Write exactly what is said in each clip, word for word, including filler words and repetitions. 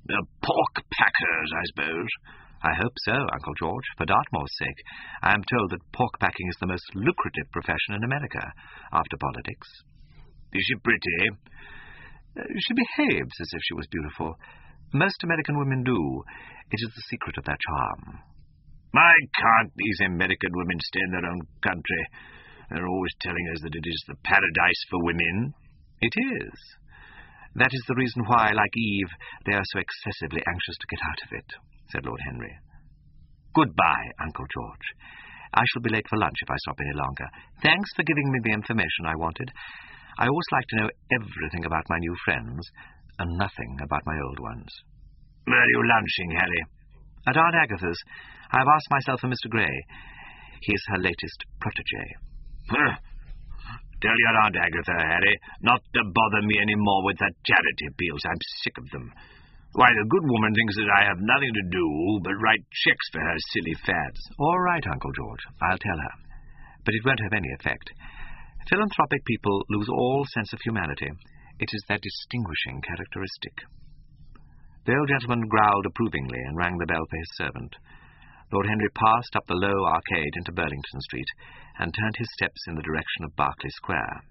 The pork packers, I suppose. I hope so, Uncle George, for Dartmoor's sake. I am told that pork packing is the most lucrative profession in America, after politics. Is she pretty? Uh, she behaves as if she was beautiful. Most American women do. It is the secret of their charm. Why can't these American women stay in their own country? They're always telling us that it is the paradise for women. It is. That is the reason why, like Eve, they are so excessively anxious to get out of it, said Lord Henry. Goodbye, Uncle George. I shall be late for lunch if I stop any longer. Thanks for giving me the information I wanted. I always like to know everything about my new friends, and nothing about my old ones. Where are you lunching, Harry? At Aunt Agatha's. I have asked myself for Mister Grey. He is her latest protégé. Huh. Tell your Aunt Agatha, Harry, not to bother me any more with her charity appeals. I'm sick of them. Why, the good woman thinks that I have nothing to do but write cheques for her silly fads. All right, Uncle George, I'll tell her. But it won't have any effect. Philanthropic people lose all sense of humanity. It is their distinguishing characteristic. The old gentleman growled approvingly and rang the bell for his servant. Lord Henry passed up the low arcade into Burlington Street and turned his steps in the direction of Berkeley Square.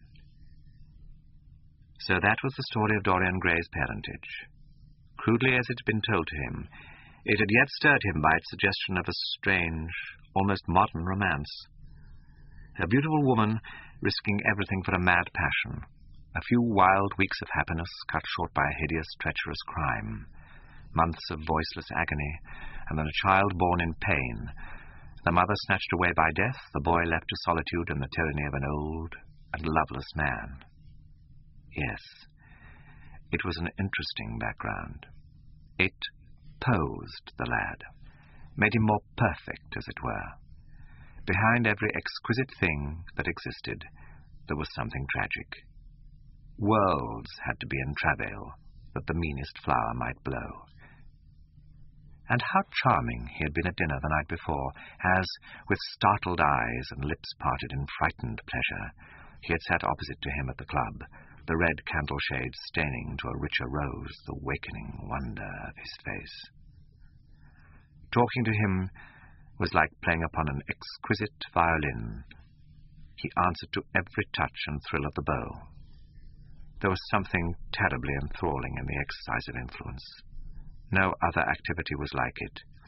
So that was the story of Dorian Gray's parentage. Crudely as it had been told to him, it had yet stirred him by its suggestion of a strange, almost modern romance. A beautiful woman risking everything for a mad passion, a few wild weeks of happiness cut short by a hideous, treacherous crime, months of voiceless agony, and then a child born in pain, the mother snatched away by death, the boy left to solitude and the tyranny of an old and loveless man. Yes, it was an interesting background. It posed the lad, made him more perfect, as it were. Behind every exquisite thing that existed, there was something tragic. Worlds had to be in travail that the meanest flower might blow. And how charming he had been at dinner the night before, as, with startled eyes and lips parted in frightened pleasure, he had sat opposite to him at the club, the red candle shade staining to a richer rose the wakening wonder of his face. Talking to him was like playing upon an exquisite violin. He answered to every touch and thrill of the bow. There was something terribly enthralling in the exercise of influence. No other activity was like it.